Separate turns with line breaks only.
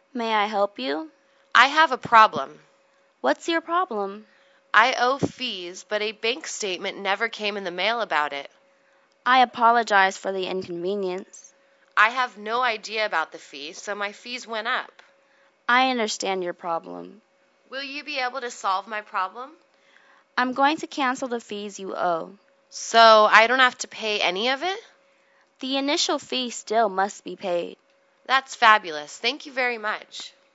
May I help you?
I have a problem.
What's your problem?
I owe fees, but a bank statement never came in the mail about it.
I apologize for the inconvenience.
I have no idea about the fees, so my fees went up.
I understand your problem.
Will you be able to solve my problem?
I'm going to cancel the fees you owe.
So I don't have to pay any of it?
The initial fee still must be paid.
That's fabulous. Thank you very much.